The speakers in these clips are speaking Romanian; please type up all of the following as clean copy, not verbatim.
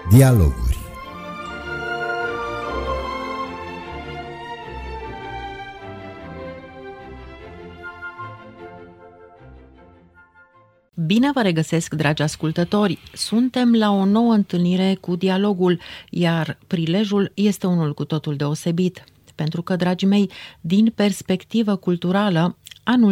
Dialoguri. Bine vă regăsesc, dragi ascultători! Suntem la o nouă întâlnire cu Dialogul, iar prilejul este unul cu totul deosebit. Pentru că, dragii mei, din perspectivă culturală, anul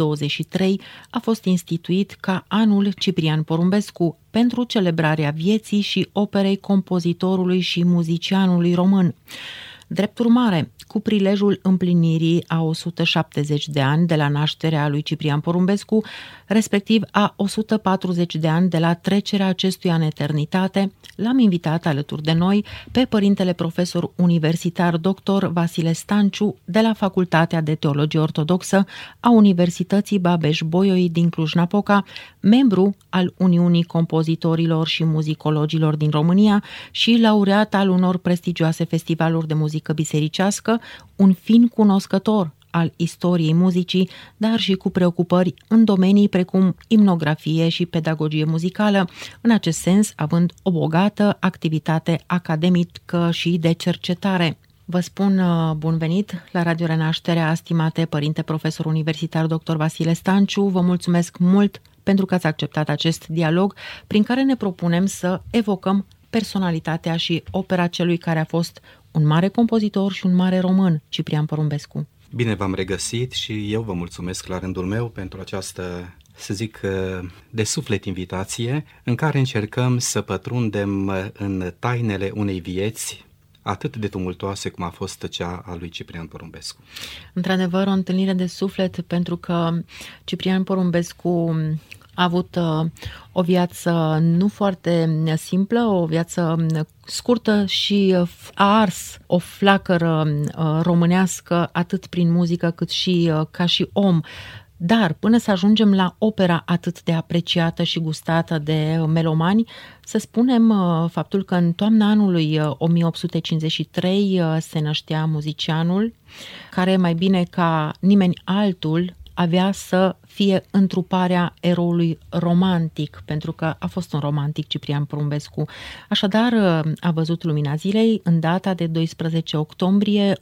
2023 a fost instituit ca anul Ciprian Porumbescu pentru celebrarea vieții și operei compozitorului și muzicianului român. Drept urmare, cu prilejul împlinirii a 170 de ani de la nașterea lui Ciprian Porumbescu, respectiv a 140 de ani de la trecerea acestuia în eternitate, l-am invitat alături de noi pe părintele profesor universitar dr. Vasile Stanciu de la Facultatea de Teologie Ortodoxă a Universității Babeș-Bolyai din Cluj-Napoca, membru al Uniunii Compozitorilor și Muzicologilor din România și laureat al unor prestigioase festivaluri de muzică bisericească, un fin cunoscător al istoriei muzicii, dar și cu preocupări în domenii precum imnografie și pedagogie muzicală, în acest sens având o bogată activitate academică și de cercetare. Vă spun bun venit la Radio Renașterea, stimate părinte profesor universitar dr. Vasile Stanciu. Vă mulțumesc mult pentru că ați acceptat acest dialog prin care ne propunem să evocăm personalitatea și opera celui care a fost un mare compozitor și un mare român, Ciprian Porumbescu. Bine v-am regăsit și eu vă mulțumesc la rândul meu pentru această, să zic, de suflet invitație în care încercăm să pătrundem în tainele unei vieți atât de tumultoase cum a fost cea a lui Ciprian Porumbescu. Într-adevăr, o întâlnire de suflet, pentru că Ciprian Porumbescu a avut o viață nu foarte simplă, o viață scurtă și a ars o flacără românească atât prin muzică cât și ca și om. Dar până să ajungem la opera atât de apreciată și gustată de melomani, să spunem faptul că în toamna anului 1853 se năștea muzicianul care, mai bine ca nimeni altul, avea să fie întruparea eroului romantic, pentru că a fost un romantic Ciprian Porumbescu. Așadar, a văzut lumina zilei în data de 12 octombrie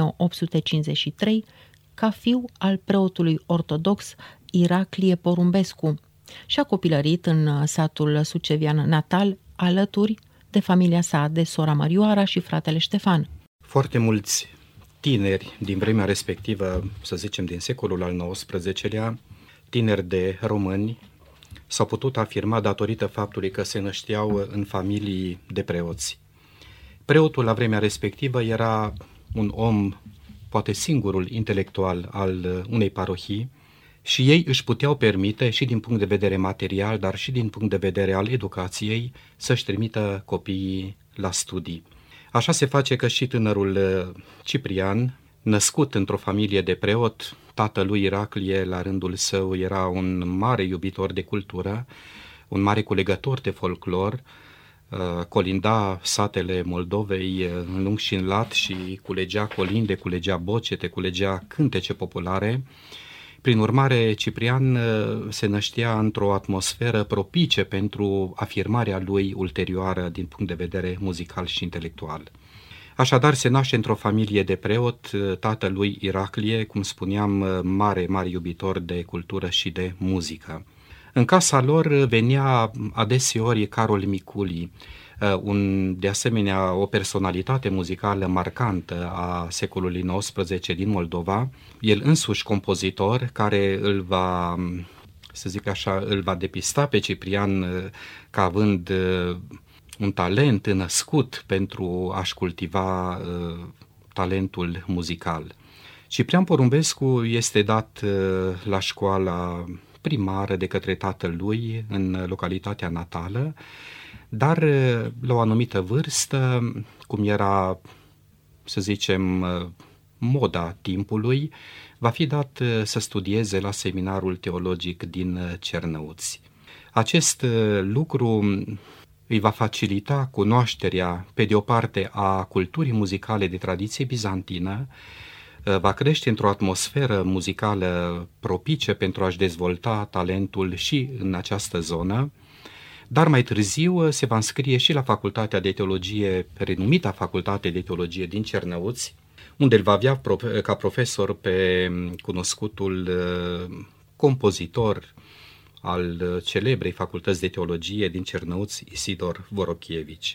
1853, ca fiu al preotului ortodox Iraclie Porumbescu și a copilărit în satul sucevian natal, alături de familia sa, de sora Mărioara și fratele Ștefan. Foarte mulți tineri din vremea respectivă, să zicem din secolul al XIX-lea, tineri de români, s-au putut afirma datorită faptului că se nășteau în familii de preoți. Preotul la vremea respectivă era un om, poate singurul intelectual al unei parohii, și ei își puteau permite, și din punct de vedere material, dar și din punct de vedere al educației, să-și trimită copiii la studii. Așa se face că și tânărul Ciprian, născut într-o familie de preot, tatălui Iraclie, la rândul său, era un mare iubitor de cultură, un mare culegător de folclor, colinda satele Moldovei în lung și în lat și culegea colinde, culegea bocete, culegea cântece populare. Prin urmare, Ciprian se năștea într-o atmosferă propice pentru afirmarea lui ulterioară din punct de vedere muzical și intelectual. Așadar, se naște într-o familie de preot, tatălui Iraclie, cum spuneam, mare iubitor de cultură și de muzică. În casa lor venea adeseori Carol Miculi, de asemenea o personalitate muzicală marcantă a secolului XIX din Moldova, el însuși compozitor care îl va depista pe Ciprian ca având un talent născut pentru a-și cultiva talentul muzical. Ciprian Porumbescu este dat la școala primară de către tatălui în localitatea natală, dar la o anumită vârstă, cum era, să zicem, moda timpului, va fi dat să studieze la seminarul teologic din Cernăuți. Acest lucru îi va facilita cunoașterea, pe de o parte, a culturii muzicale de tradiție bizantină, va crește într-o atmosferă muzicală propice pentru a-și dezvolta talentul și în această zonă, dar mai târziu se va înscrie și la Facultatea de Teologie, renumita Facultate de Teologie din Cernăuți, unde îl va avea ca profesor pe cunoscutul compozitor al celebrei Facultăți de Teologie din Cernăuți, Isidor Vorochievici.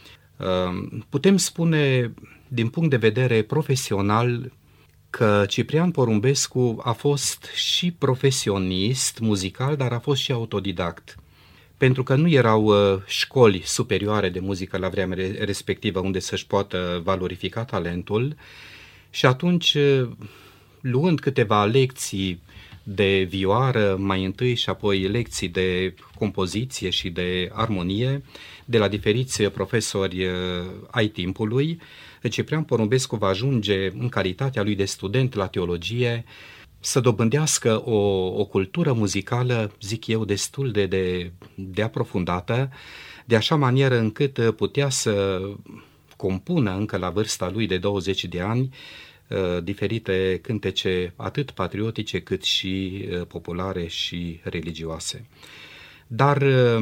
Putem spune, din punct de vedere profesional, că Ciprian Porumbescu a fost și profesionist muzical, dar a fost și autodidact. Pentru că nu erau școli superioare de muzică la vremea respectivă unde să-și poată valorifica talentul și atunci, luând câteva lecții de vioară mai întâi și apoi lecții de compoziție și de armonie de la diferiți profesori ai timpului, Ciprian Porumbescu va ajunge în calitatea lui de student la teologie să dobândească o cultură muzicală, zic eu, destul de aprofundată, de așa manieră încât putea să compună încă la vârsta lui de 20 de ani diferite cântece atât patriotice cât și populare și religioase. Dar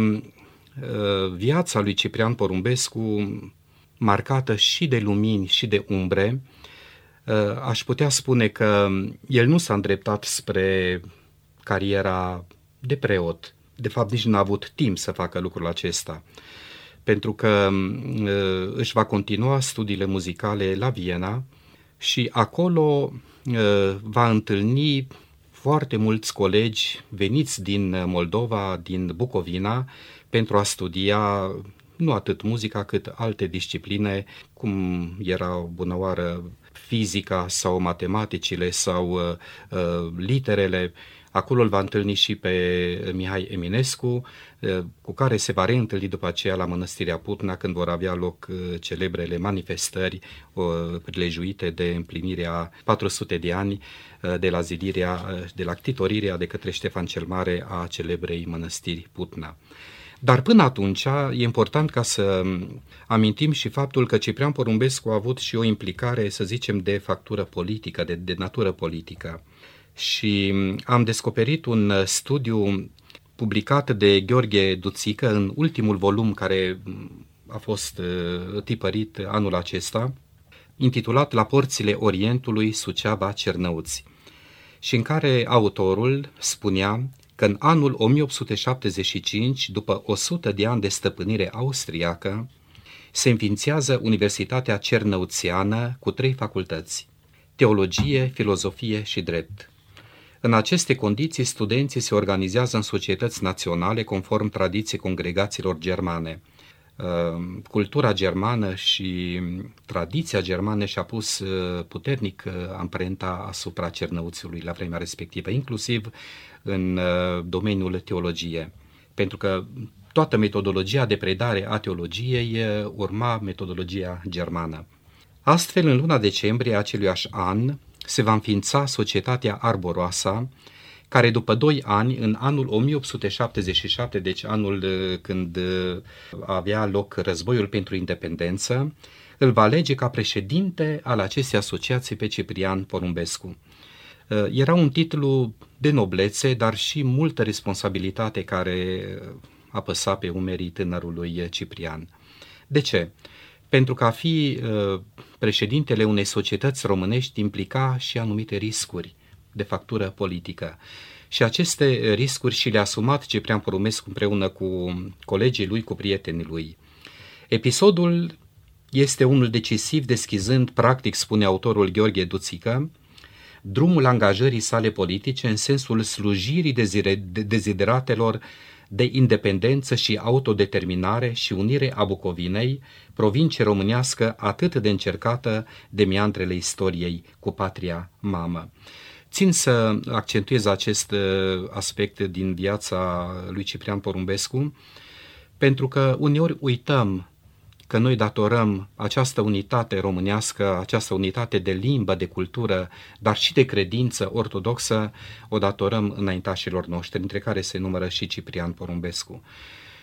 viața lui Ciprian Porumbescu, marcată și de lumini și de umbre, aș putea spune că el nu s-a îndreptat spre cariera de preot. De fapt, nici n-a avut timp să facă lucrul acesta, pentru că își va continua studiile muzicale la Viena și acolo va întâlni foarte mulți colegi veniți din Moldova, din Bucovina, pentru a studia nu atât muzica, cât alte discipline, cum erau bunăoară fizica sau matematicile sau literele. Acolo îl va întâlni și pe Mihai Eminescu, cu care se va reîntâlni după aceea la Mănăstirea Putna, când vor avea loc celebrele manifestări prilejuite de împlinirea 400 de ani de la de la ctitorirea de către Ștefan cel Mare a celebrei Mănăstiri Putna. Dar până atunci e important ca să amintim și faptul că Ciprian Porumbescu a avut și o implicare, să zicem, de factură politică, de natură politică. Și am descoperit un studiu publicat de Gheorghe Duțică în ultimul volum care a fost tipărit anul acesta, intitulat La porțile Orientului, Suceava, Cernăuți, și în care autorul spunea că în anul 1875, după 100 de ani de stăpânire austriacă, se înființează Universitatea Cernăuțiană cu 3 facultăți: teologie, filozofie și drept. În aceste condiții, studenții se organizează în societăți naționale conform tradiției congregațiilor germane. Cultura germană și tradiția germană și-a pus puternic amprenta asupra Cernăuțiului la vremea respectivă, inclusiv în domeniul teologiei, pentru că toată metodologia de predare a teologiei urma metodologia germană. Astfel, în luna decembrie aceluiași an, se va înființa Societatea Arboroasa, care după 2 ani, în anul 1877, deci anul când avea loc războiul pentru independență, îl va alege ca președinte al acestei asociații pe Ciprian Porumbescu. Era un titlu de noblețe, dar și multă responsabilitate care apăsa pe umerii tânărului Ciprian. De ce? Pentru că a fi președintele unei societăți românești implica și anumite riscuri de factură politică. Și aceste riscuri și le-a asumat Ciprian Porumbescu împreună cu colegii lui, cu prietenii lui. Episodul este unul decisiv, deschizând, practic, spune autorul Gheorghe Duțică, drumul angajării sale politice în sensul slujirii dezideratelor de independență și autodeterminare și unire a Bucovinei, provincie românească atât de încercată de meandrele istoriei cu patria mamă. Țin să accentuez acest aspect din viața lui Ciprian Porumbescu, pentru că uneori uităm că noi datorăm această unitate românească, această unitate de limbă, de cultură, dar și de credință ortodoxă, o datorăm înaintașilor noștri, dintre care se numără și Ciprian Porumbescu.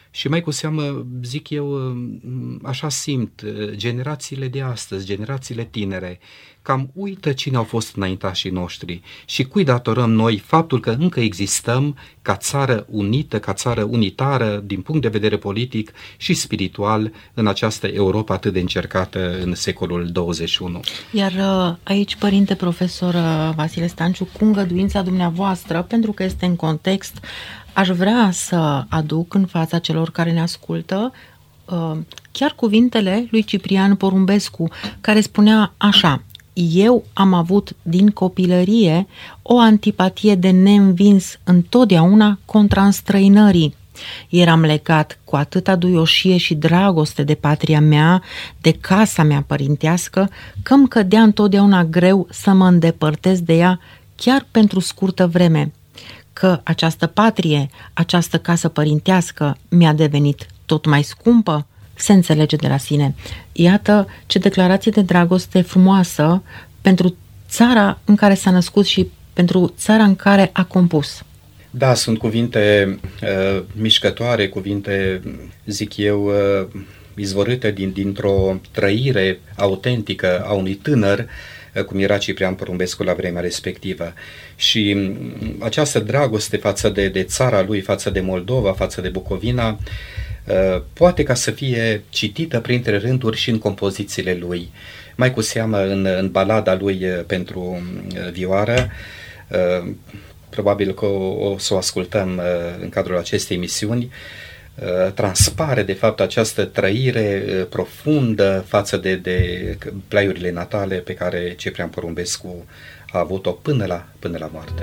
Și mai cu seamă, zic eu, așa simt, generațiile de astăzi, generațiile tinere, cam uită cine au fost înaintașii noștri și cui datorăm noi faptul că încă existăm ca țară unită, ca țară unitară din punct de vedere politic și spiritual în această Europa atât de încercată în secolul 21. Iar aici, părinte profesor Vasile Stanciu, cu îngăduința dumneavoastră, pentru că este în context, aș vrea să aduc în fața celor care ne ascultă chiar cuvintele lui Ciprian Porumbescu, care spunea așa: eu am avut din copilărie o antipatie de neînvins întotdeauna contra înstrăinării. Eram legat cu atâta duioșie și dragoste de patria mea, de casa mea părintească, că îmi cădea întotdeauna greu să mă îndepărtez de ea chiar pentru scurtă vreme. Că această patrie, această casă părintească mi-a devenit tot mai scumpă, se înțelege de la sine. Iată ce declarație de dragoste frumoasă pentru țara în care s-a născut și pentru țara în care a compus. Da, sunt cuvinte mișcătoare, cuvinte, zic eu, izvorâte dintr-o trăire autentică a unui tânăr, cum era Ciprian Porumbescu la vremea respectivă. Și această dragoste față de țara lui, față de Moldova, față de Bucovina, poate ca să fie citită printre rânduri și în compozițiile lui. Mai cu seamă în balada lui pentru vioară, probabil că o să o ascultăm în cadrul acestei emisiuni, transpare de fapt această trăire profundă față de plaiurile natale pe care Ciprian Porumbescu a avut-o până la moarte.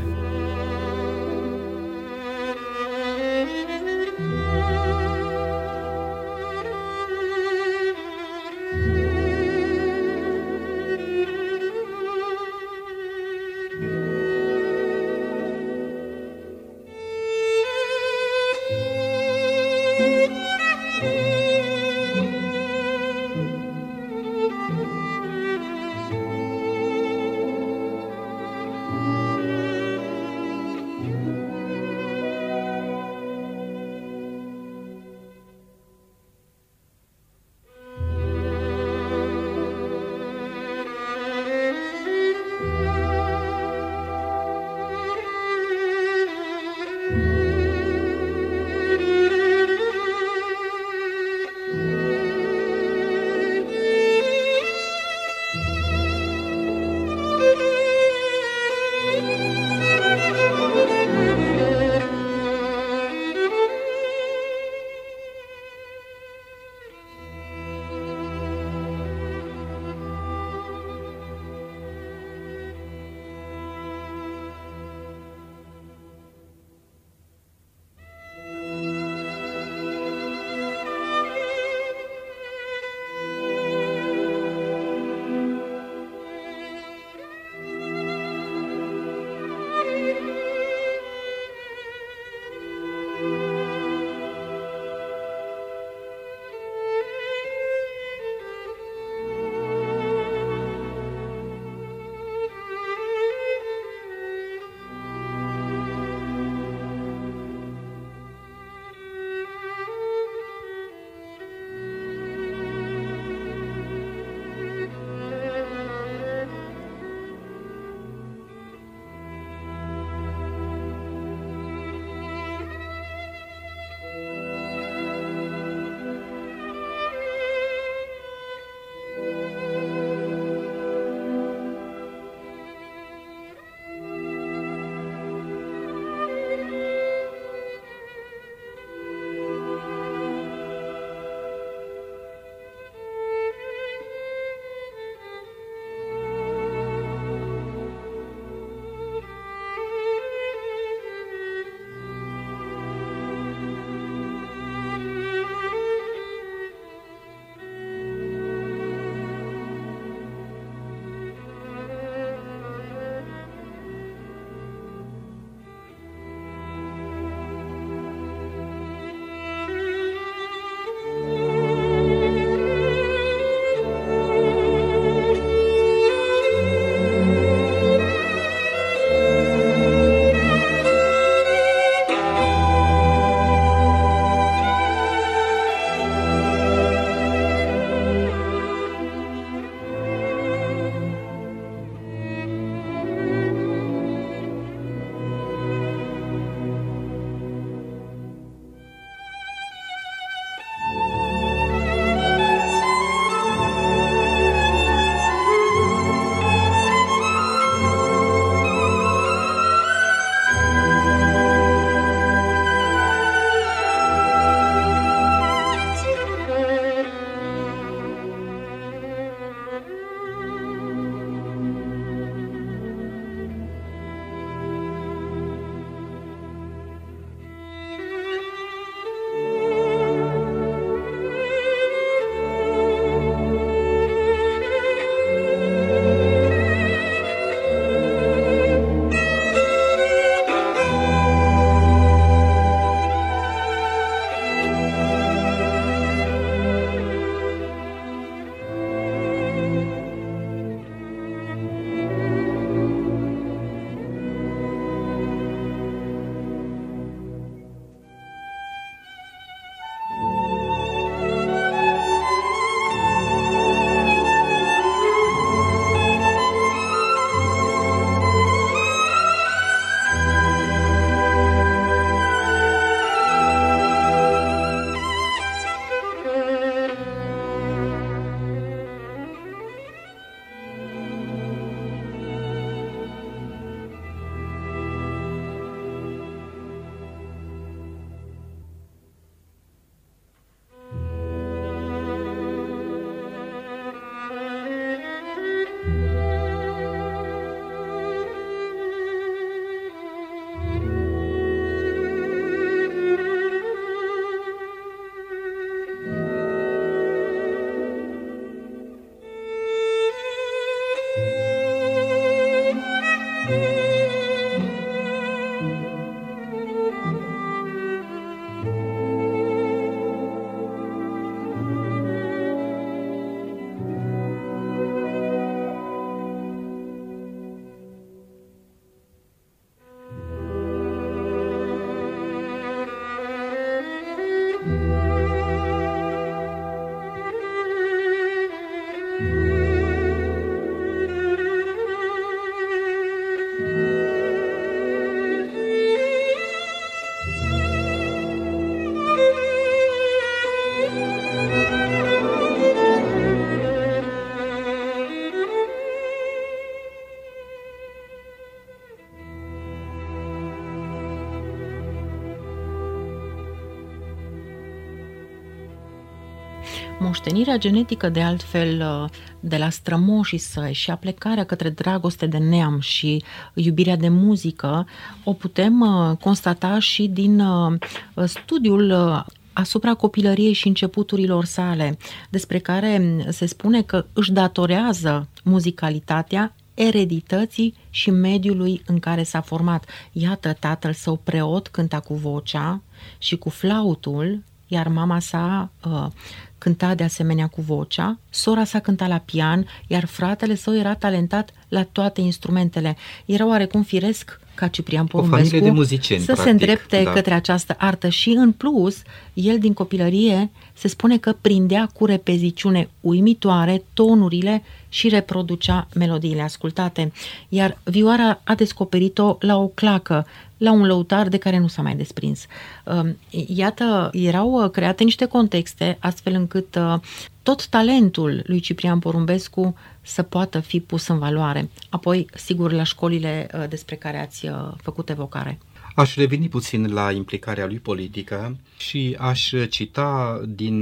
Moștenirea genetică, de altfel, de la strămoșii săi și aplecarea către dragoste de neam și iubirea de muzică, o putem constata și din studiul asupra copilăriei și începuturilor sale, despre care se spune că își datorează muzicalitatea eredității și mediului în care s-a format. Iată, tatăl său preot cânta cu vocea și cu flautul, iar mama sa cânta de asemenea cu vocea, sora sa cânta la pian, iar fratele său era talentat la toate instrumentele. Era oarecum firesc ca Ciprian Porumbescu de muzicieni, să practic, se îndrepte către această artă și, în plus, el din copilărie se spune că prindea cu repeziciune uimitoare tonurile și reproducea melodiile ascultate, iar vioara a descoperit-o la o clacă, la un lăutar de care nu s-a mai desprins. Iată, erau create niște contexte astfel încât tot talentul lui Ciprian Porumbescu să poată fi pus în valoare. Apoi, sigur, la școlile despre care ați făcut evocare. Aș reveni puțin la implicarea lui politică și aș cita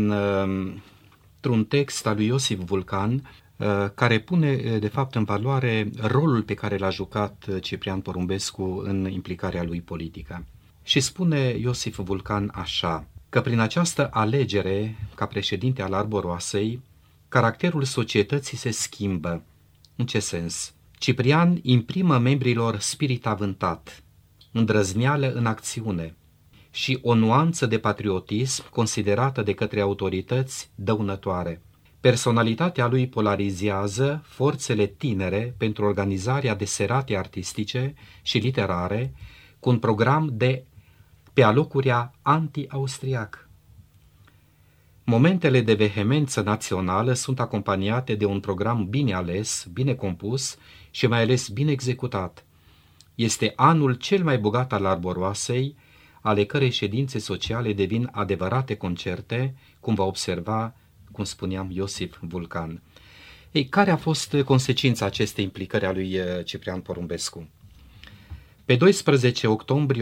dintr-un text al lui Iosif Vulcan, care pune, de fapt, în valoare rolul pe care l-a jucat Ciprian Porumbescu în implicarea lui politică. Și spune Iosif Vulcan așa, că prin această alegere ca președinte al Arboroasei, caracterul societății se schimbă. În ce sens? Ciprian imprimă membrilor spirit avântat, îndrăzneală în acțiune și o nuanță de patriotism considerată de către autorități dăunătoare. Personalitatea lui polarizează forțele tinere pentru organizarea de serate artistice și literare cu un program pe alocurea anti-austriac. Momentele de vehemență națională sunt acompaniate de un program bine ales, bine compus și mai ales bine executat. Este anul cel mai bogat al Arboroasei, ale cărei ședințe sociale devin adevărate concerte, cum va observa, cum spuneam, Iosif Vulcan. Ei, care a fost consecința acestei implicări a lui Ciprian Porumbescu? Pe 12 octombrie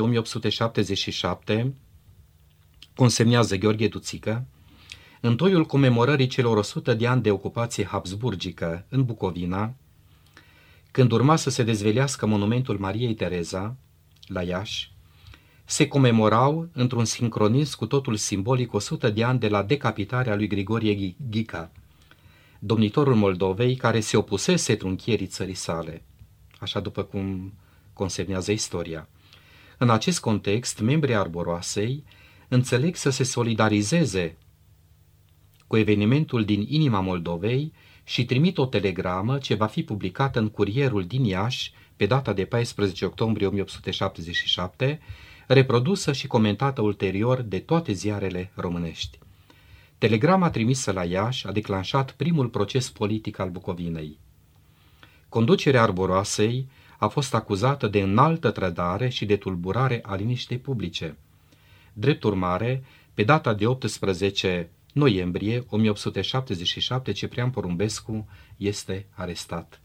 1877, consemnează Gheorghe Duțică, în toiul comemorării celor 100 de ani de ocupație habsburgică în Bucovina, când urma să se dezvelească monumentul Mariei Tereza, la Iași, se comemorau, într-un sincronism cu totul simbolic, 100 de ani de la decapitarea lui Grigorie Ghica, domnitorul Moldovei, care se opusese trunchierii țării sale, așa după cum consemnează istoria. În acest context, membrii Arboroasei înțeleg să se solidarizeze cu evenimentul din inima Moldovei și trimit o telegramă ce va fi publicată în Curierul din Iași pe data de 14 octombrie 1877, reprodusă și comentată ulterior de toate ziarele românești. Telegrama trimisă la Iași a declanșat primul proces politic al Bucovinei. Conducerea Arboroasei a fost acuzată de înaltă trădare și de tulburare a liniștei publice. Drept urmare, pe data de 18 noiembrie 1877, Ciprian Porumbescu este arestat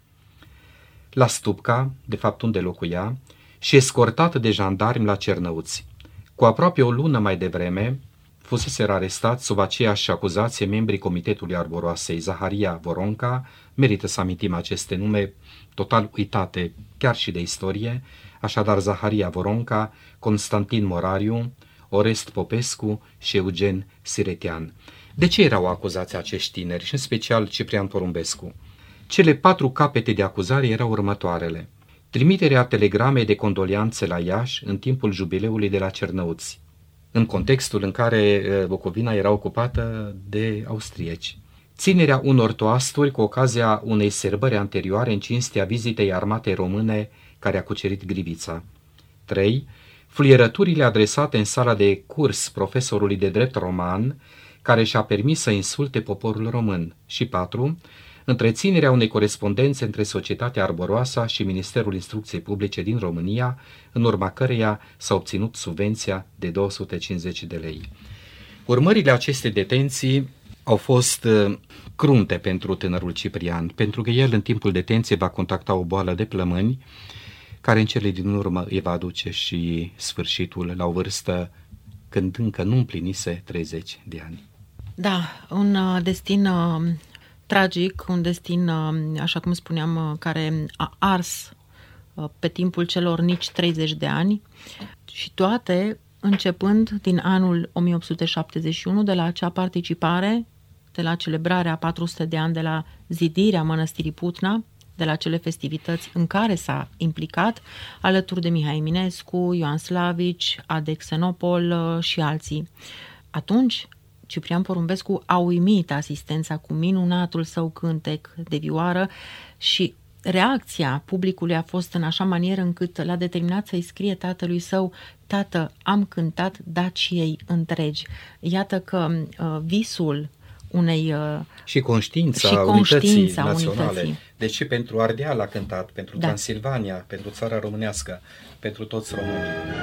la Stupca, de fapt unde locuia, și escortat de jandarmi la Cernăuți. Cu aproape o lună mai devreme, fuseseră arestați sub aceeași acuzație membrii Comitetului Arboroasei, Zaharia Voronca, merită să amintim aceste nume total uitate chiar și de istorie, așadar Zaharia Voronca, Constantin Morariu, Orest Popescu și Eugen Siretean. De ce erau acuzați acești tineri și în special Ciprian Porumbescu? Cele 4 capete de acuzare erau următoarele: trimiterea telegramei de condolianțe la Iași în timpul jubileului de la Cernăuți, în contextul în care Bucovina era ocupată de austrieci; ținerea unor toasturi cu ocazia unei sărbări anterioare în cinstea vizitei armatei române care a cucerit Grivița; 3. Fluierăturile adresate în sala de curs profesorului de drept roman, care și-a permis să insulte poporul român; și 4. Întreținerea unei corespondențe între Societatea Arboroasa și Ministerul Instrucției Publice din România, în urma căreia s-a obținut subvenția de 250 de lei. Urmările acestei detenții au fost crunte pentru tânărul Ciprian, pentru că el în timpul detenției va contacta o boală de plămâni, care în cele din urmă îi va aduce și sfârșitul la o vârstă când încă nu împlinise 30 de ani. Da, un destin tragic, un destin, așa cum spuneam, care a ars pe timpul celor nici 30 de ani și toate începând din anul 1871, de la acea participare, de la celebrarea 400 de ani de la zidirea Mănăstirii Putna, de la cele festivități în care s-a implicat, alături de Mihai Eminescu, Ioan Slavici, Ade Xenopol și alții. Atunci, Ciprian Porumbescu a uimit asistența cu minunatul său cântec de vioară și reacția publicului a fost în așa manieră încât l-a determinat să-i scrie tatălui său: tată, am cântat Daciei întregi. Iată că visul unei... Și conștiința unității naționale. Deci și pentru Ardeal a cântat, pentru Transilvania, pentru țara românească, pentru toți românii.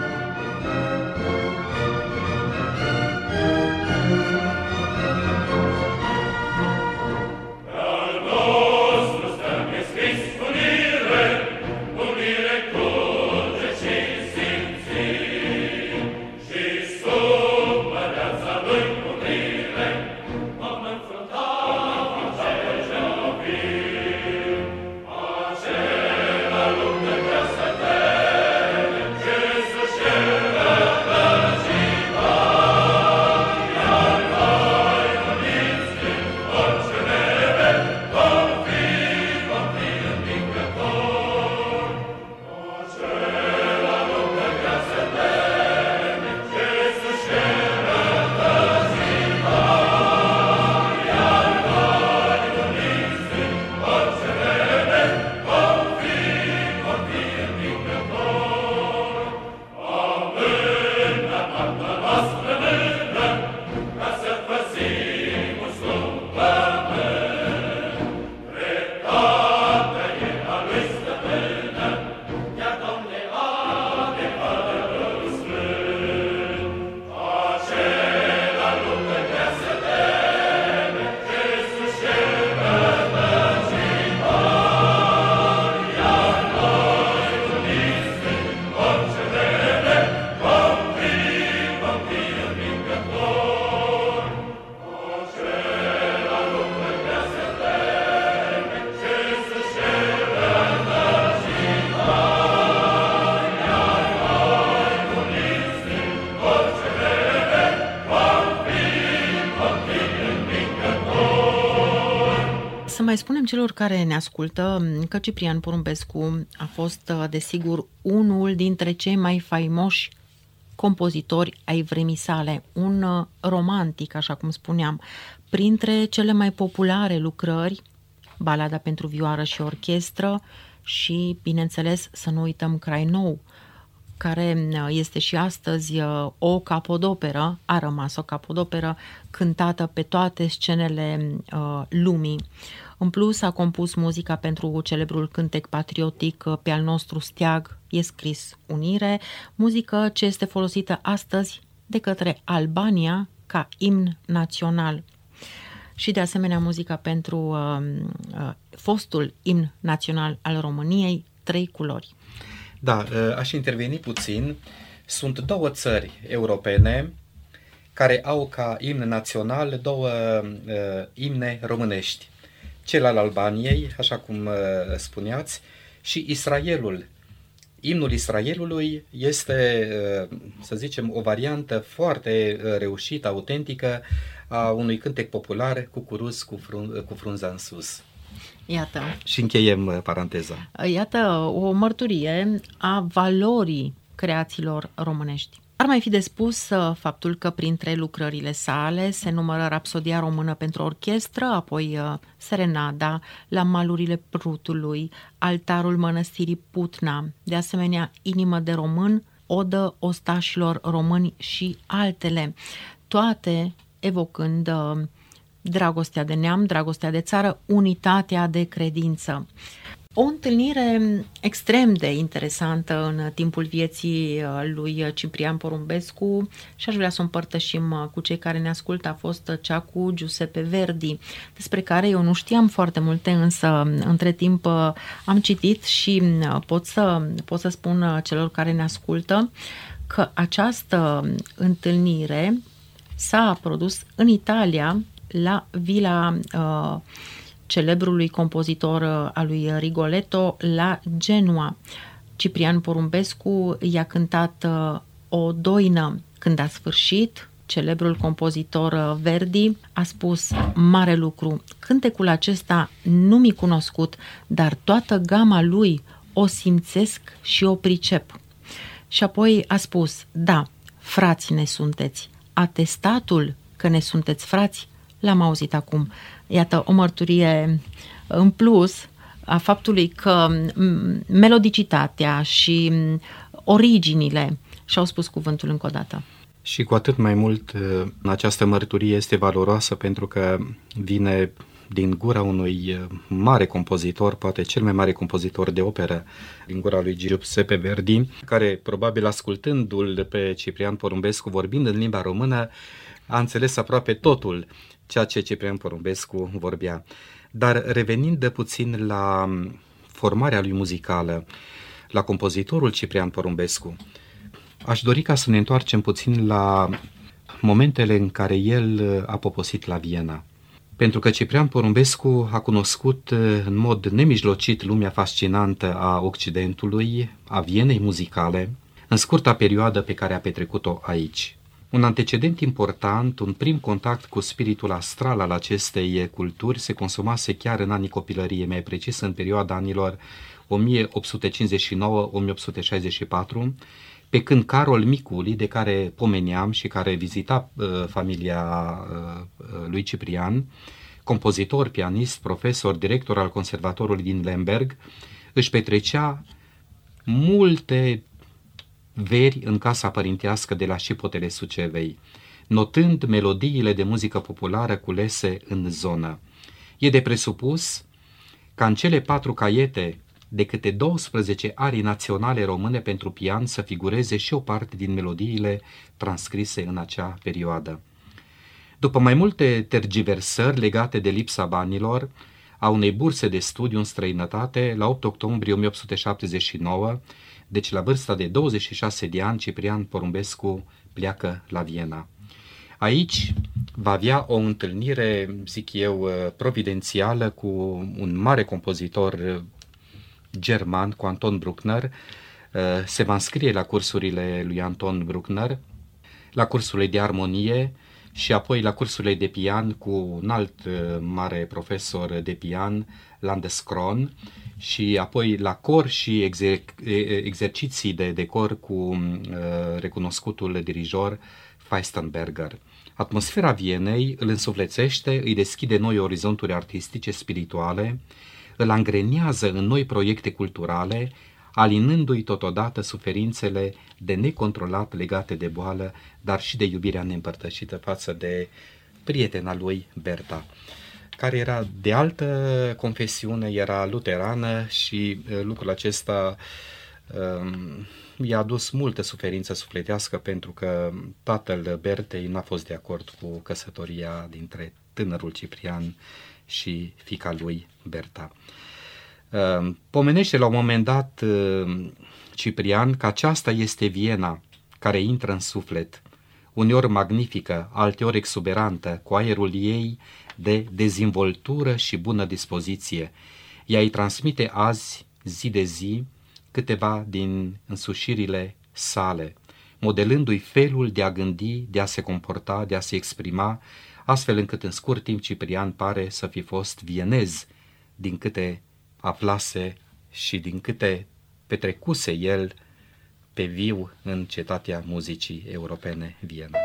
Mai spunem celor care ne ascultă că Ciprian Porumbescu a fost, desigur, unul dintre cei mai faimoși compozitori ai vremii sale, un romantic, așa cum spuneam. Printre cele mai populare lucrări, Balada pentru vioară și orchestră și, bineînțeles, să nu uităm Crai nou, care este și astăzi o capodoperă, a rămas o capodoperă cântată pe toate scenele lumii. În plus, a compus muzica pentru celebrul cântec patriotic Pe al nostru steag e scris unire, muzică ce este folosită astăzi de către Albania ca imn național. Și de asemenea muzica pentru fostul imn național al României, Trei culori. Da, aș interveni puțin. Sunt două țări europene care au ca imn național două imne românești. Cel al Albaniei, așa cum spuneați, și Israelul. Imnul Israelului este, să zicem, o variantă foarte reușită, autentică a unui cântec popular cu curuz cu frunza în sus. Iată. Și încheiem paranteza. Iată o mărturie a valorii creațiilor românești. Ar mai fi de spus faptul că printre lucrările sale se numără Rapsodia română pentru orchestră, apoi Serenada, La malurile Prutului, Altarul Mănăstirii Putna, de asemenea Inimă de român, Odă ostașilor români și altele, toate evocând dragostea de neam, dragostea de țară, unitatea de credință. O întâlnire extrem de interesantă în timpul vieții lui Ciprian Porumbescu și aș vrea să o împărtășim cu cei care ne ascultă, a fost cea cu Giuseppe Verdi, despre care eu nu știam foarte multe, însă între timp am citit și pot să spun celor care ne ascultă că această întâlnire s-a produs în Italia, la vila celebrului compozitor al lui Rigoletto, la Genua. Ciprian Porumbescu i-a cântat o doină. Când a sfârșit, celebrul compozitor Verdi a spus: mare lucru, cântecul acesta nu mi-i cunoscut, dar toată gama lui o simțesc și o pricep. Și apoi a spus: da, frați ne sunteți, atestatul că ne sunteți frați l-am auzit acum. Iată o mărturie în plus a faptului că melodicitatea și originile și-au spus cuvântul încă o dată. Și cu atât mai mult această mărturie este valoroasă pentru că vine din gura unui mare compozitor, poate cel mai mare compozitor de operă, din gura lui Giuseppe Verdi, care probabil ascultându-l pe Ciprian Porumbescu vorbind în limba română, a înțeles aproape totul ceea ce Ciprian Porumbescu vorbea. Dar revenind de puțin la formarea lui muzicală, la compozitorul Ciprian Porumbescu, aș dori ca să ne întoarcem puțin la momentele în care el a poposit la Viena. Pentru că Ciprian Porumbescu a cunoscut în mod nemijlocit lumea fascinantă a Occidentului, a Vienei muzicale, în scurta perioadă pe care a petrecut-o aici. Un antecedent important, un prim contact cu spiritul astral al acestei culturi se consumase chiar în anii copilăriei, mai precis în perioada anilor 1859-1864, pe când Carol Miculi, de care pomeneam și care vizita familia lui Ciprian, compozitor, pianist, profesor, director al conservatorului din Lemberg, își petrecea multe veri în casa părintească de la șipotele Sucevei, notând melodiile de muzică populară culese în zonă. E de presupus ca în cele 4 caiete de câte 12 arii naționale române pentru pian să figureze și o parte din melodiile transcrise în acea perioadă. După mai multe tergiversări legate de lipsa banilor, a unei burse de studiu în străinătate, la 8 octombrie 1879, deci la vârsta de 26 de ani, Ciprian Porumbescu pleacă la Viena. Aici va avea o întâlnire, zic eu, providențială cu un mare compozitor german, cu Anton Bruckner. Se va înscrie la cursurile lui Anton Bruckner, la cursurile de armonie și apoi la cursurile de pian cu un alt mare profesor de pian, Landeskron, și apoi la cor și exerciții de cor cu recunoscutul dirijor Feistenberger. Atmosfera Vienei îl însuflețește, îi deschide noi orizonturi artistice, spirituale, îl angrenează în noi proiecte culturale, alinându-i totodată suferințele de necontrolat legate de boală, dar și de iubirea neîmpărtășită față de prietena lui Berta, care era de altă confesiune, era luterană și lucrul acesta i-a adus multă suferință sufletească pentru că tatăl Bertei n-a fost de acord cu căsătoria dintre tânărul Ciprian și fiica lui Berta. Pomenește la un moment dat Ciprian că aceasta este Viena care intră în suflet, uneori magnifică, alteori exuberantă, cu aerul ei de dezvoltură și bună dispoziție. Ea îi transmite azi, zi de zi, câteva din însușirile sale, modelându-i felul de a gândi, de a se comporta, de a se exprima, astfel încât în scurt timp Ciprian pare să fi fost vienez, din câte aflase și din câte petrecuse el pe viu în cetatea muzicii europene, Viena.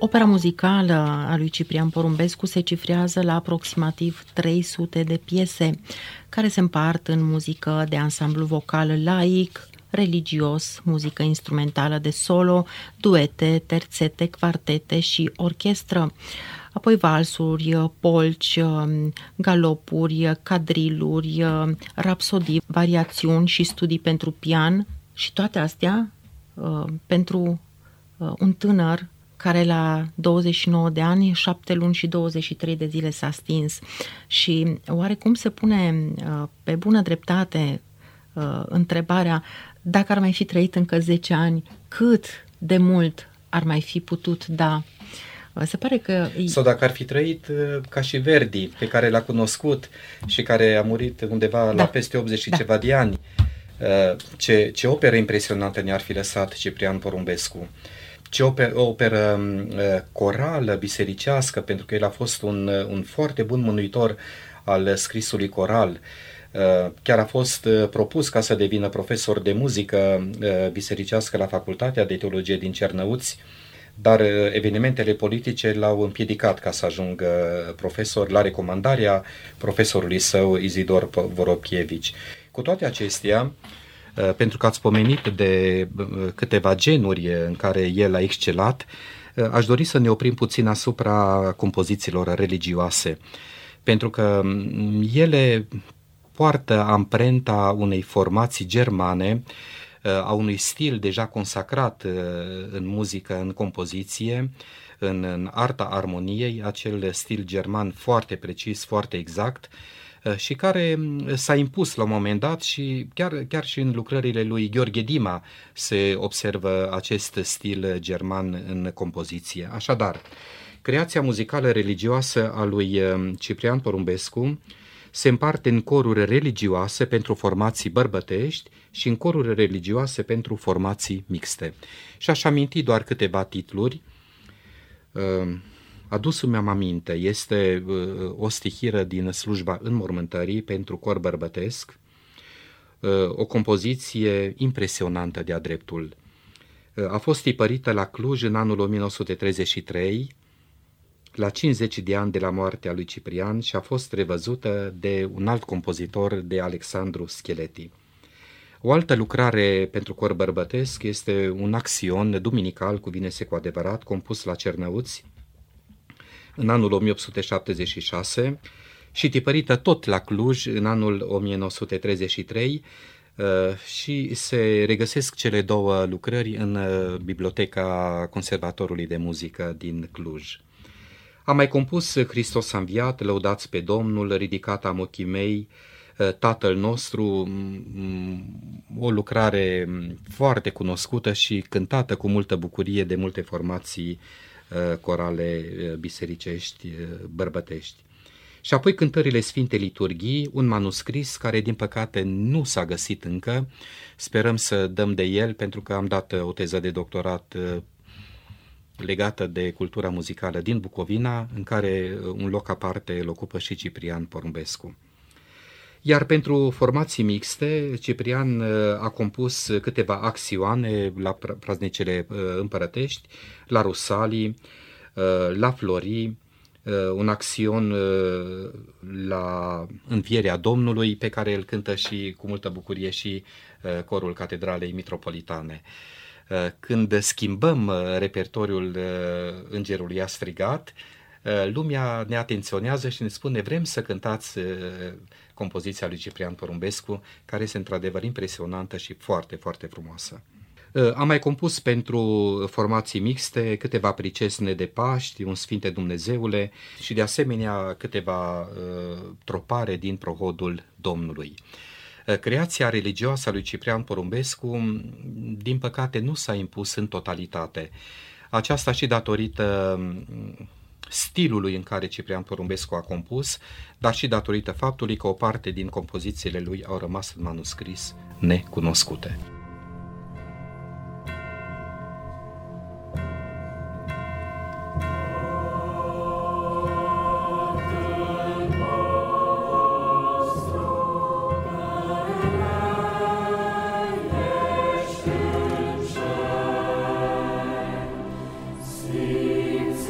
Opera muzicală a lui Ciprian Porumbescu se cifrează la aproximativ 300 de piese, care se împart în muzică de ansamblu vocal laic, religios, muzică instrumentală de solo, duete, terțete, quartete și orchestră, apoi valsuri, polci, galopuri, cadriluri, rapsodii, variațiuni și studii pentru pian și toate astea pentru un tânăr care la 29 de ani, 7 luni și 23 de zile s-a stins. Și oarecum se pune pe bună dreptate întrebarea dacă ar mai fi trăit încă 10 ani, cât de mult ar mai fi putut da. Se pare că... Sau dacă ar fi trăit ca și Verdi, pe care l-a cunoscut și care a murit undeva la peste 80 și ceva de ani. Ce operă impresionantă ne-ar fi lăsat Ciprian Porumbescu. Ce operă corală, bisericească, pentru că el a fost un foarte bun mânuitor al scrisului coral. Chiar a fost propus ca să devină profesor de muzică bisericească la Facultatea de Teologie din Cernăuți, dar evenimentele politice l-au împiedicat ca să ajungă profesor la recomandarea profesorului său Izidor Voropievici. Cu toate acestea, pentru că ați pomenit de câteva genuri în care el a excelat, aș dori să ne oprim puțin asupra compozițiilor religioase, pentru că ele poartă amprenta unei formații germane, a unui stil deja consacrat în muzică, în compoziție, în arta armoniei, acel stil german foarte precis, foarte exact, și care s-a impus la un moment dat și chiar și în lucrările lui Gheorghe Dima se observă acest stil german în compoziție. Așadar, creația muzicală religioasă a lui Ciprian Porumbescu se împarte în coruri religioase pentru formații bărbătești și în coruri religioase pentru formații mixte. Și aș aminti doar câteva titluri. Adus-mi aminte, este o stihiră din slujba înmormântării pentru cor bărbătesc, o compoziție impresionantă de-a dreptul. A fost tipărită la Cluj în anul 1933, la 50 de ani de la moartea lui Ciprian, și a fost revăzută de un alt compozitor, de Alexandru Scheleti. O altă lucrare pentru cor bărbătesc este un axion duminical, cuvine-se cu adevărat, compus la Cernăuți în anul 1876 și tipărită tot la Cluj în anul 1933, și se regăsesc cele două lucrări în Biblioteca Conservatorului de Muzică din Cluj. A mai compus Hristos a înviat, Lăudați pe Domnul, Ridicat am ochii mei, Tatăl nostru, o lucrare foarte cunoscută și cântată cu multă bucurie de multe formații corale bisericești bărbătești. Și apoi cântările Sfinte Liturghii, un manuscris care din păcate nu s-a găsit încă. Sperăm să dăm de el, pentru că am dat o teză de doctorat legată de cultura muzicală din Bucovina, în care un loc aparte îl ocupă și Ciprian Porumbescu. Iar pentru formații mixte, Ciprian a compus câteva axioane la praznicele împărătești, la Rusalii, la Florii, un axion la Învierea Domnului, pe care îl cântă și cu multă bucurie și corul Catedralei Mitropolitane. Când schimbăm repertoriul Îngerului a strigat, lumea ne atenționează și ne spune: vrem să cântați compoziția lui Ciprian Porumbescu, care este într-adevăr impresionantă și foarte, foarte frumoasă. Am mai compus pentru formații mixte câteva pricesne de Paști, un Sfinte Dumnezeule și de asemenea câteva tropare din Prohodul Domnului. Creația religioasă a lui Ciprian Porumbescu, din păcate, nu s-a impus în totalitate. Aceasta și datorită stilului în care Ciprian Porumbescu a compus, dar și datorită faptului că o parte din compozițiile lui au rămas în manuscris necunoscute. Sing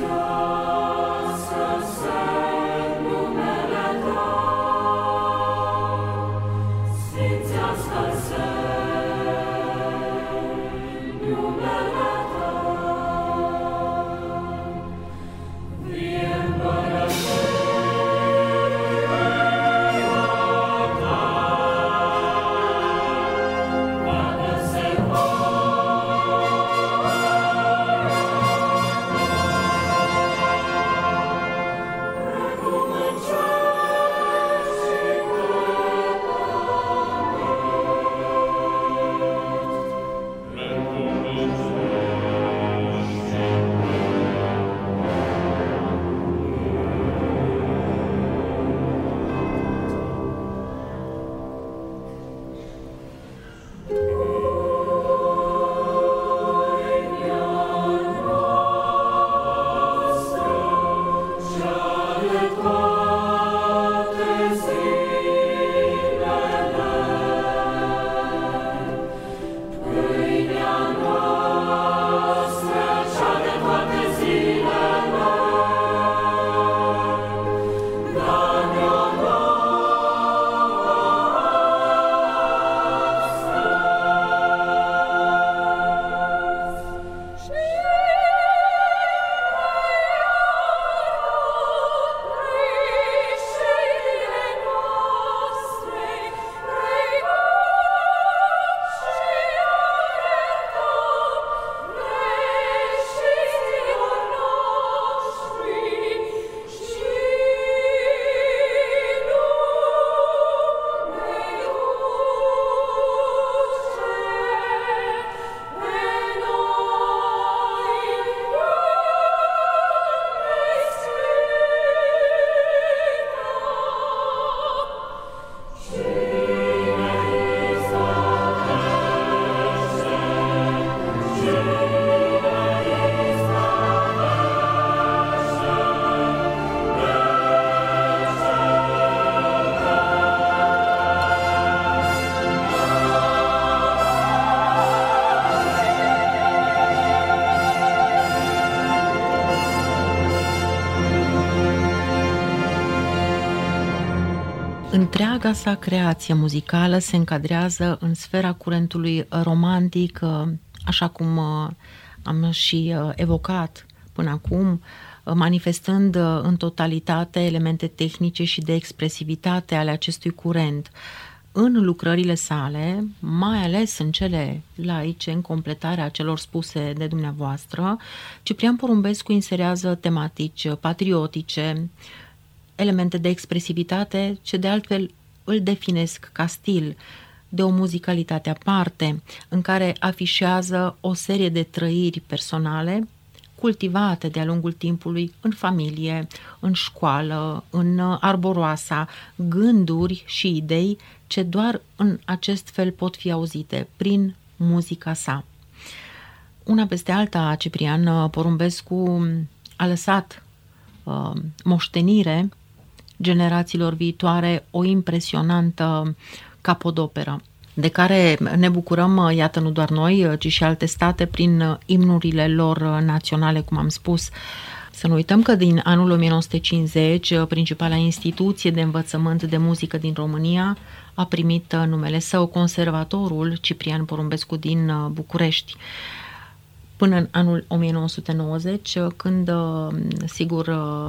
Întreaga sa creație muzicală se încadrează în sfera curentului romantic, așa cum am și evocat până acum, manifestând în totalitate elemente tehnice și de expresivitate ale acestui curent. În lucrările sale, mai ales în cele laice, în completarea celor spuse de dumneavoastră, Ciprian Porumbescu inserează tematici patriotice, elemente de expresivitate ce de altfel îl definesc ca stil, de o muzicalitate aparte, în care afișează o serie de trăiri personale cultivate de-a lungul timpului în familie, în școală, în arboroasa, gânduri și idei ce doar în acest fel pot fi auzite prin muzica sa. Una peste alta, Ciprian Porumbescu a lăsat moștenire generațiilor viitoare o impresionantă capodoperă, de care ne bucurăm, iată, nu doar noi, ci și alte state prin imnurile lor naționale, cum am spus. Să nu uităm că din anul 1950, principala instituție de învățământ de muzică din România a primit numele său, Conservatorul Ciprian Porumbescu din București. Până în anul 1990, când, sigur,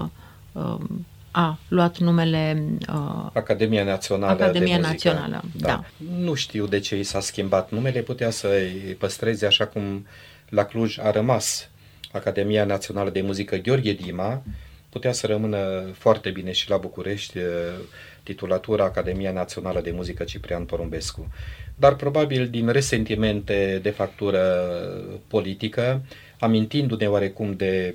a luat numele Academia Națională de Muzică. Da. Nu știu de ce i s-a schimbat numele, putea să-i păstreze așa cum la Cluj a rămas Academia Națională de Muzică Gheorghe Dima, putea să rămână foarte bine și la București titulatura Academia Națională de Muzică Ciprian Porumbescu. Dar probabil din resentimente de factură politică, amintindu-ne oarecum de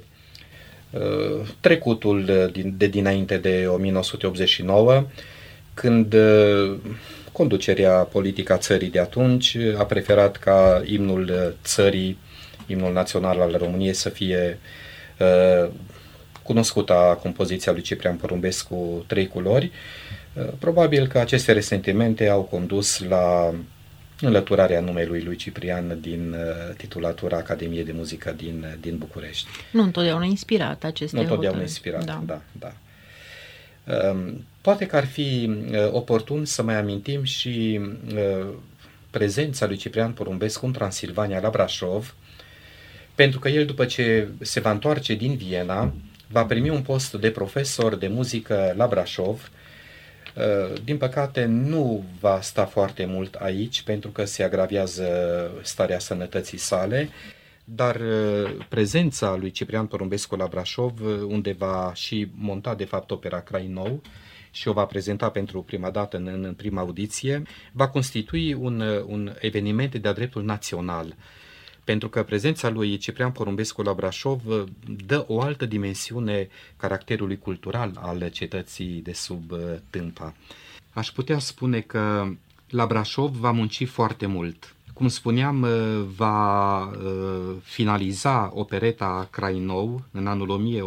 trecutul de dinainte de 1989, când conducerea politică a țării de atunci a preferat ca imnul țării, imnul național al României, să fie cunoscută compoziția lui Ciprian Porumbescu, Trei culori. Probabil că aceste resentimente au condus la înlăturarea numelui lui Ciprian din titulatura Academiei de Muzică din București. Nu întotdeauna inspirat aceste Nu întotdeauna inspirat, da. Poate că ar fi oportun să mai amintim și prezența lui Ciprian Porumbescu în Transilvania, la Brașov, pentru că el, după ce se va întoarce din Viena, va primi un post de profesor de muzică la Brașov. Din păcate nu va sta foarte mult aici pentru că se agravează starea sănătății sale, dar prezența lui Ciprian Porumbescu la Brașov, unde va și monta de fapt opera Crainou și o va prezenta pentru prima dată în prima audiție, va constitui un eveniment de-a dreptul național. Pentru că prezența lui Ciprian Porumbescu la Brașov dă o altă dimensiune caracterului cultural al cetății de sub Tâmpa. Aș putea spune că la Brașov va munci foarte mult. Cum spuneam, va finaliza opereta Crainou în anul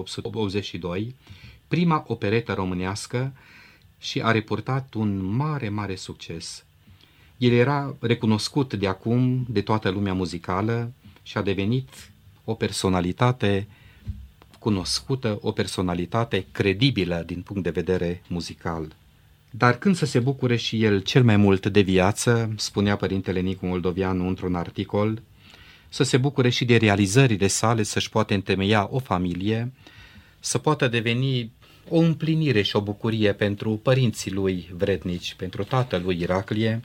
1882, prima operetă românească, și a reportat un mare succes. El era recunoscut de acum de toată lumea muzicală și a devenit o personalitate cunoscută, o personalitate credibilă din punct de vedere muzical. Dar când să se bucure și el cel mai mult de viață, spunea părintele Nicu Moldovianu într-un articol, să se bucure și de realizările sale, să-și poate întemeia o familie, să poată deveni o împlinire și o bucurie pentru părinții lui vrednici, pentru tatăl lui Iraclie.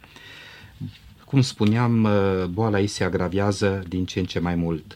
Cum spuneam, boala ei se agravează din ce în ce mai mult.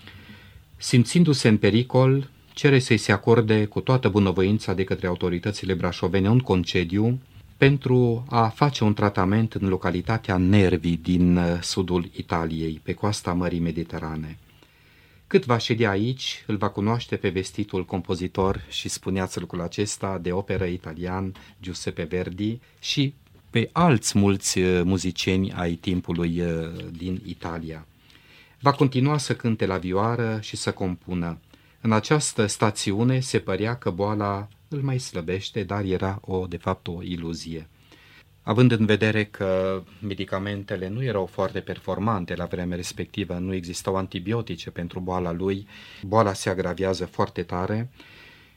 Simțindu-se în pericol, cere să-i se acorde cu toată bunăvoința de către autoritățile brașovene un concediu pentru a face un tratament în localitatea Nervi din sudul Italiei, pe coasta Mării Mediterane. Cât va ședea aici, îl va cunoaște pe vestitul compozitor, și spuneați lucrul acesta, de operă italian Giuseppe Verdi, și pe alți mulți muzicieni ai timpului din Italia. Va continua să cânte la vioară și să compună. În această stațiune se părea că boala îl mai slăbește, dar era de fapt o iluzie. Având în vedere că medicamentele nu erau foarte performante la vremea respectivă, nu existau antibiotice pentru boala lui, boala se agravează foarte tare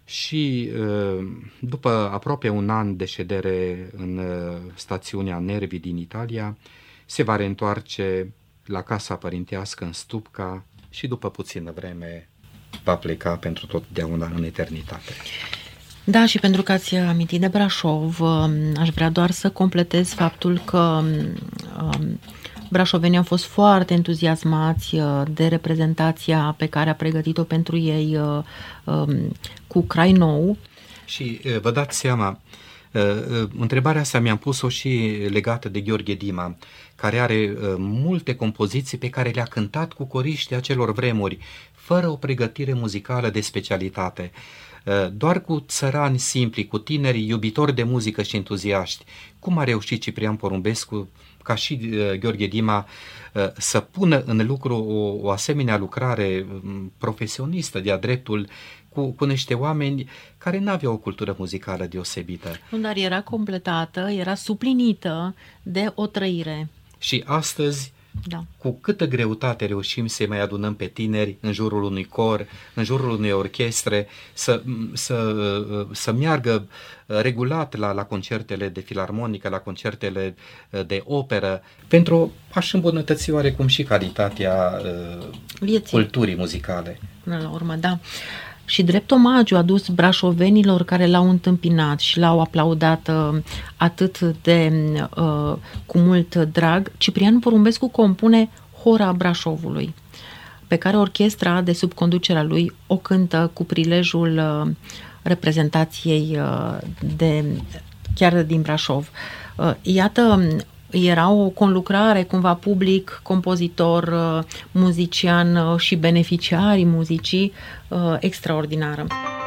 Și după aproape un an de ședere în stațiunea Nervi din Italia, se va reîntoarce la casa părintească în Stupca și după puțină vreme va pleca pentru totdeauna în eternitate. Da, și pentru că ați amintit de Brașov, aș vrea doar să completez faptul că brașovenii au fost foarte entuziasmați de reprezentația pe care a pregătit-o pentru ei cu Crai Nou. Și vă dați seama, întrebarea asta mi-am pus-o și legată de Gheorghe Dima, care are multe compoziții pe care le-a cântat cu coriștii acelor vremuri, fără o pregătire muzicală de specialitate. Doar cu țărani simpli, cu tineri iubitori de muzică și entuziaști. Cum a reușit Ciprian Porumbescu, ca și Gheorghe Dima, să pună în lucru o asemenea lucrare profesionistă de-a dreptul cu niște oameni care nu aveau o cultură muzicală deosebită. Dar era completată, era suplinită de o trăire. Și astăzi, cu câtă greutate reușim să mai adunăm pe tineri în jurul unui cor, în jurul unei orchestre, să meargă regulat la concertele de filarmonică, la concertele de operă, pentru a-și îmbunătăți oarecum și calitatea culturii muzicale. Până la urmă, da. Și drept omagiu adus brașovenilor care l-au întâmpinat și l-au aplaudat atât de cu mult drag, Ciprian Porumbescu compune Hora Brașovului, pe care orchestra de sub conducerea lui o cântă cu prilejul reprezentației chiar din Brașov. Iată, era o conlucrare cumva public, compozitor, muzician și beneficiarii muzicii extraordinară.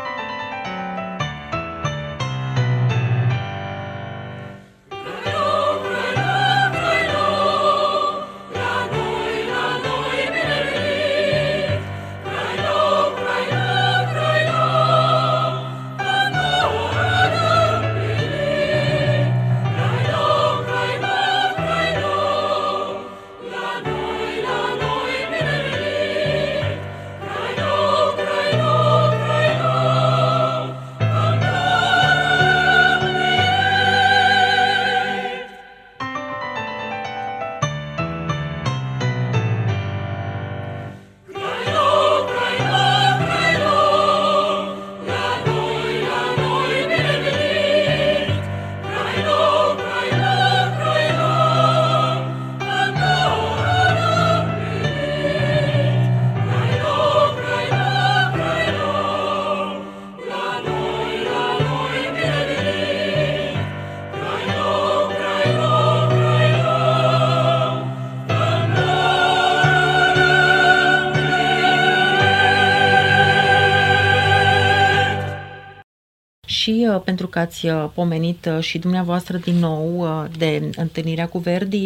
Și pentru că ați pomenit și dumneavoastră din nou de întâlnirea cu Verdi,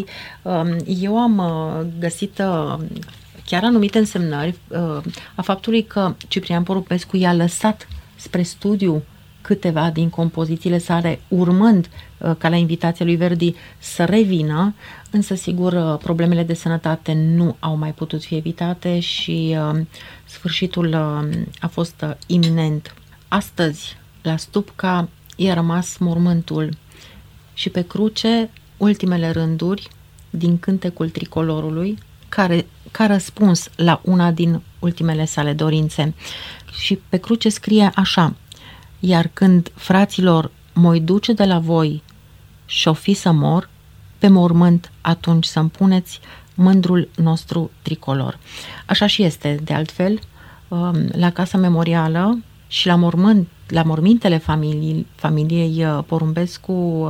eu am găsit chiar anumite însemnări a faptului că Ciprian Porumbescu i-a lăsat spre studiu câteva din compozițiile sale, urmând ca la invitația lui Verdi să revină, însă sigur problemele de sănătate nu au mai putut fi evitate și sfârșitul a fost iminent. Astăzi, la Stupca, i-a rămas mormântul și pe cruce ultimele rânduri din cântecul tricolorului, care ca răspuns la una din ultimele sale dorințe. Și pe cruce scrie așa: iar când, fraților, m-oi duce de la voi și-o fi să mor, pe mormânt atunci să-mi puneți mândrul nostru tricolor. Așa și este, de altfel, la Casa Memorială și la mormintele familiei Porumbescu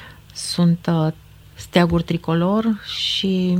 sunt steaguri tricolor și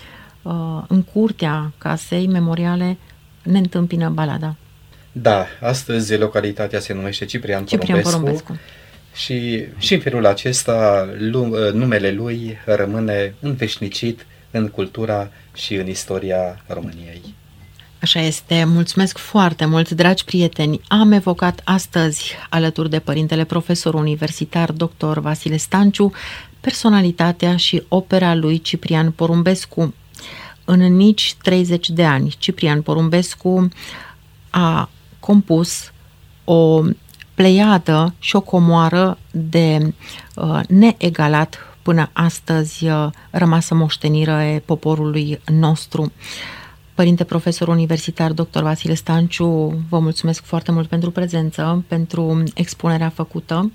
în curtea Casei Memoriale ne întâmpină balada. Da, astăzi localitatea se numește Ciprian Porumbescu. Și în felul acesta numele lui rămâne înveșnicit în cultura și în istoria României. Așa este. Mulțumesc foarte mult, dragi prieteni. Am evocat astăzi, alături de părintele profesor universitar dr. Vasile Stanciu, personalitatea și opera lui Ciprian Porumbescu. În nici 30 de ani, Ciprian Porumbescu a compus o pleiadă și o comoară de neegalat până astăzi rămasă moștenire poporului nostru. Părinte profesor universitar dr. Vasile Stanciu, vă mulțumesc foarte mult pentru prezență, pentru expunerea făcută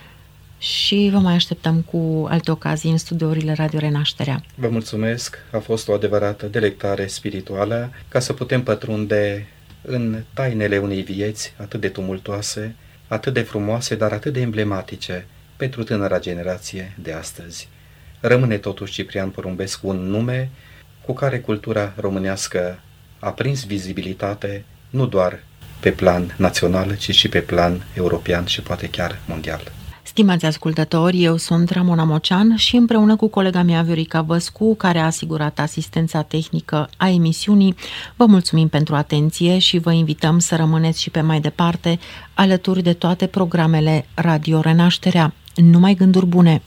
și vă mai așteptăm cu alte ocazii în studiourile Radio Renașterea. Vă mulțumesc, a fost o adevărată delectare spirituală ca să putem pătrunde în tainele unei vieți atât de tumultoase, atât de frumoase, dar atât de emblematice pentru tânăra generație de astăzi. Rămâne totuși Ciprian Porumbescu un nume cu care cultura românească a prins vizibilitate nu doar pe plan național, ci și pe plan european și poate chiar mondial. Stimați ascultători, eu sunt Ramona Mocean și împreună cu colega mea Viorica Văscu, care a asigurat asistența tehnică a emisiunii, vă mulțumim pentru atenție și vă invităm să rămâneți și pe mai departe alături de toate programele Radio Renașterea. Numai gânduri bune!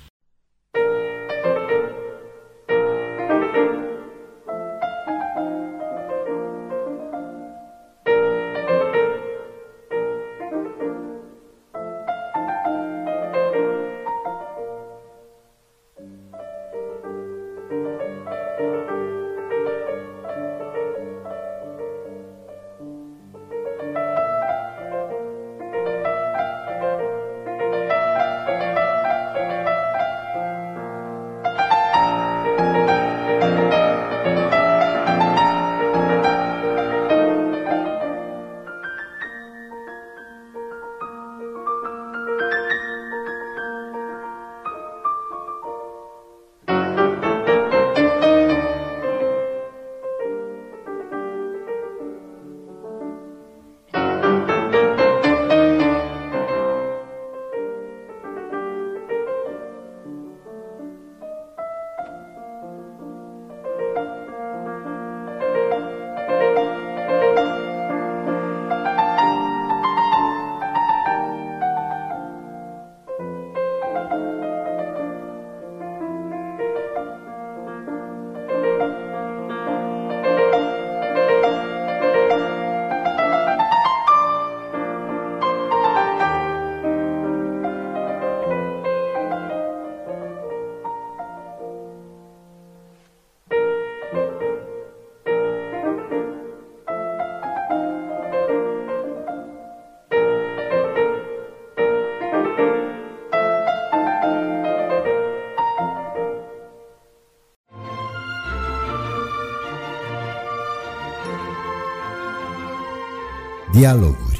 Dialoguri.